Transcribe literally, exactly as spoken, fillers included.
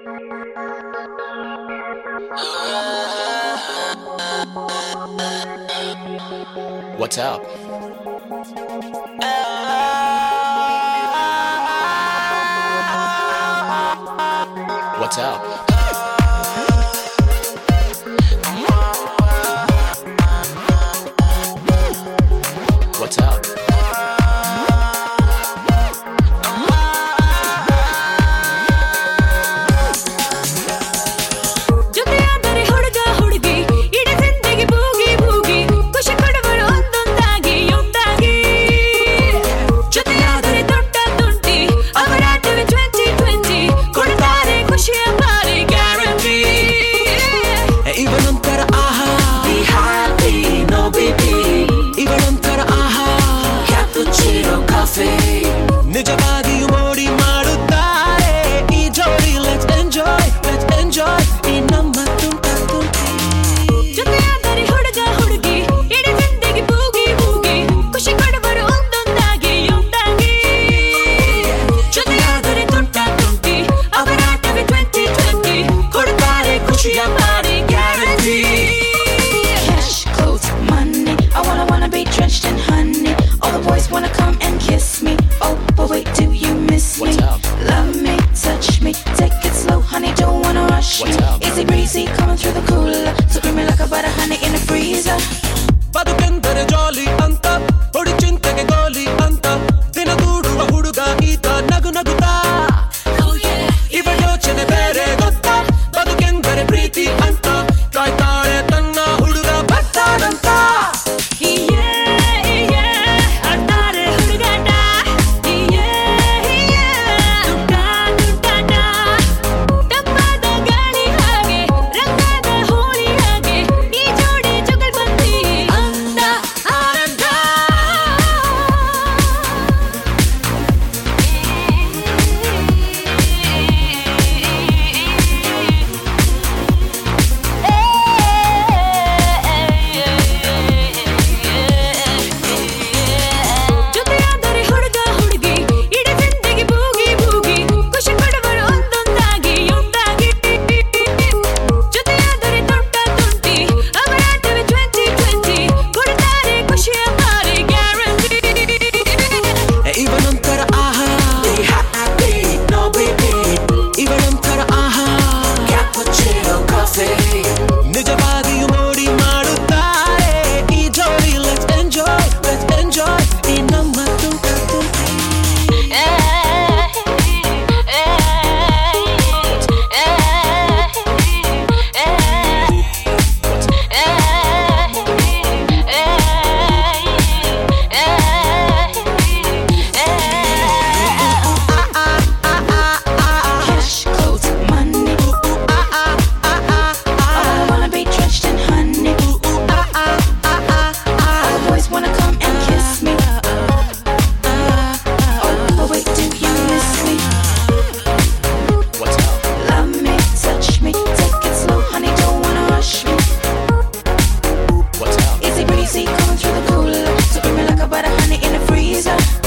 What's up? What's up? What's up? ಜೊತೆಯಾದರೆ ಹುಡುಗ ಹುಡುಗಿ ಇಡೀ ಜಿಂದಗಿ ಬೂಗಿ ಬೂಗಿ ಖುಷಿ ಕೊಡುವರು ಒಂದೊಂದಾಗಿ ಒಂದಾಗಿ ಜೊತೆಯಾದರೆ ದೊಡ್ಡ ತುಂಟಿ ಅವರಾಟವೇ ಟ್ವೆಂಟಿ ಟ್ವೆಂಟಿ ಕೊಡ್ತಾರೆ ಖುಷಿಯ ಬಾರಿ ಗ್ಯಾರಂಟಿ ಇವನೊಂಥರ ಆಹಾ be happy no baby ಇವನೊಂಥರ ಆಹಾ cappuccino coffee ನಿಜವಾಗಿಯೂ ಮೋಡಿ ಮಾಡುತ್ತಾರೆ ಈ ಜೋಡಿ let's enjoy let's enjoy ಈ ನಮ್ಮ ತುಂಟ ತುಂಟಿ ಜೊತೆಯಾದರೆ ಹುಡುಗ ಹುಡುಗಿ ಇಡೀ ಜಿಂದಗಿ ಬೂಗಿ ಬೂಗಿ ಖುಷಿ ಕೊಡುವರು ಒಂದೊಂದಾಗಿ ಒಂದಾಗಿ ಜೊತೆಯಾದರೆ ದೊಡ್ಡ ತುಂಟಿ ಅವರಾಟವೇ ಟ್ವೆಂಟಿ ಟ್ವೆಂಟಿ ಕೊಡ್ತಾರೆ ಖುಷಿಯ ಬಾರಿ guarantee Cash, clothes, money. I wanna wanna be drenched in honey. All the boys wanna come and kiss me. Oh, but wait, do you miss me? What's up? Love me, touch me, take it slow, honey. Don't wanna rush What's me. up? Easy breezy, coming through the cooler. So creamy like a butter honey in the freezer. ಬದುಕೆಂದರೆ jolly ಅಂತ ಹೊಡಿ ಚಿಂತೆಗೆ ಗೋಲಿ ಅಂತ ದಿನ ದೂಡುವ ಹುಡುಗ ಈತ ನಗು ನಗುತ್ತಾ ಇವ ಯೋಚನೆ ಬೇರೆ ಗೊತ್ತಾ ಬದುಕೆಂದರೆ ಪ್ರೀತಿ ಅಂತ ಕಾಯ್ತಾಳೆ ತನ್ನ ಹುಡುಗ ಬರ್ತಾನಂತ ಆಡ್ತಾರೆ ಹುಡುಗಾಟ ತಂಪಾದ ಗಾಳಿ ಹಾಗೆ ರಂಗಾದ ಹೋಳಿ ಹಾಗೆ ಈ ಜೋಡಿ ಜುಗಲ್ಬಂದಿ ಅಂದ ಆನಂದ ಜೊತೆಯಾದರೆ ಹುಡುಗ ಹುಡುಗಿ ಇಡೀ ಜಿಂದಗಿ ಬೂಗಿ ಬೂಗಿ ಖುಷಿ ಕೊಡುವರು ಒಂದೊಂದಾಗಿ ಒಂದಾಗಿ ಜೊತೆಯಾದರೆ ದೊಡ್ಡ ತುಂಟಿ ಅವರಾಟವೇ ಟ್ವೆಂಟಿ ಟ್ವೆಂಟಿ ಕೊಡ್ತಾರೆ ಖುಷಿಯ ಬಾರಿ ಗ್ಯಾರಂಟಿ ಇವನೊಂಥರ ಆಹಾ be happy no baby ಇವನೊಂಥರ ಆಹಾ Cappuccino coffee. ನಿಜವಾಗಿಯೂ ಮೋಡಿ ಮಾಡುತ್ತಾರೆ ಈ ಜೋಡಿ let's enjoy let's enjoy ಈ ನಮ್ಮ ತುಂಟ ತುಂಟಿ Cash, clothes, money. I wanna wanna be drenched in honey. All the boys wanna come and kiss me. Oh, but wait, do you miss me? What's up? Love me, touch me, take it slow, honey. Don't wanna rush me. What's up? Easy breezy, coming through the cooler. So creamy like a butter honey in the freezer.